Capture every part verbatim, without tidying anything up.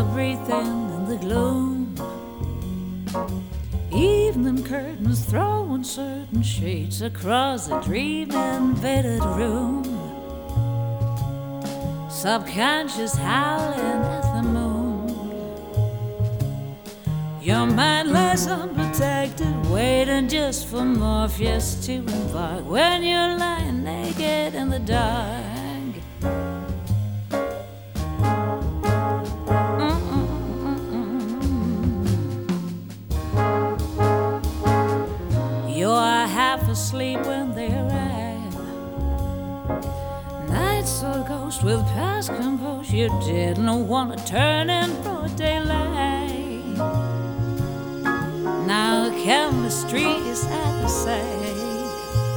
breathing in the gloom. Evening curtains throwing certain shades across the dream-invaded room. Subconscious howling at the moon. Your mind lies unprotected, waiting just for Morpheus to embark when you're lying naked in the dark. You're half asleep when they arrive. Nights are ghost with past composure. You didn't want to turn in broad daylight. Now chemistry is at the side.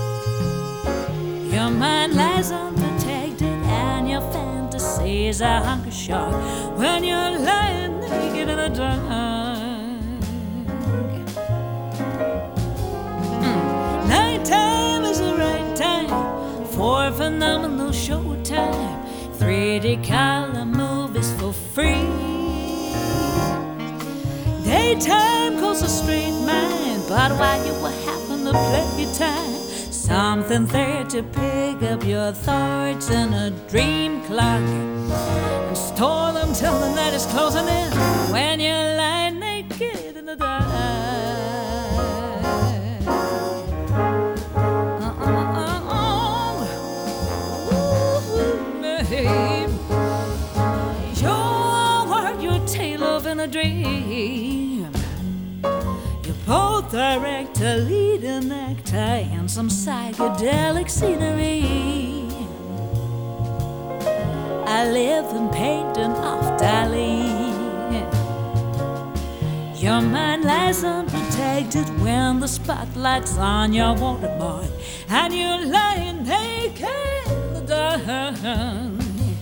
Your mind lies unprotected and your fantasies are hunger shark when you're lying naked in the dark. For phenomenal showtime, three D color movies for free. Daytime calls a straight mind, but while you were having a playtime, something there to pick up your thoughts in a dream clock and store them till the night is closing in when you're lying naked in the dark. You work your tail off in a dream. You both direct a leading actor and some psychedelic scenery. I live in painting off Dali. Your mind lies unprotected when the spotlight's on your watermark and you're lying naked in the dark.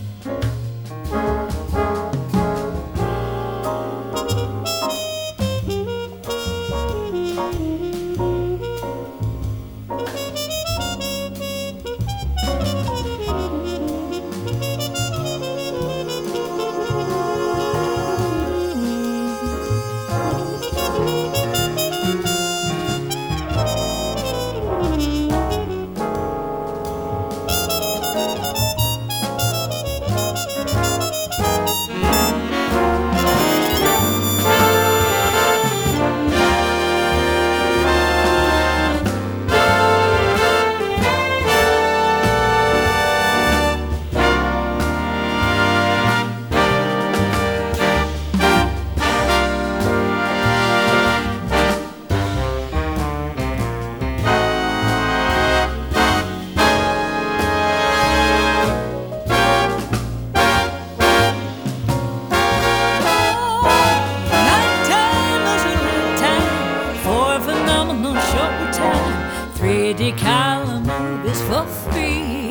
three D color movies for free.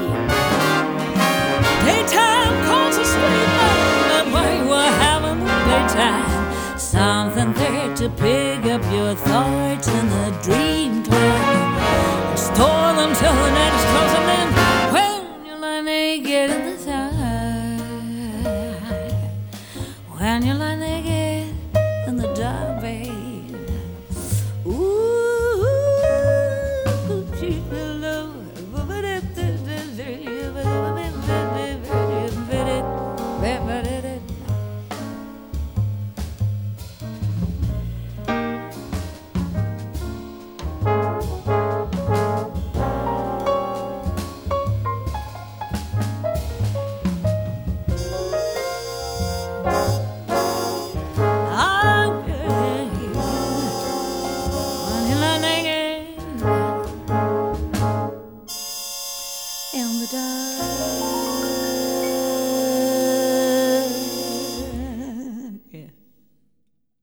Daytime calls a straight line, and while you were having a playtime, something there to pick up your thoughts in the dream cloud and store them till the night is closing in when you lie naked in the dark. When you lie naked in the dark, babe. In the dark.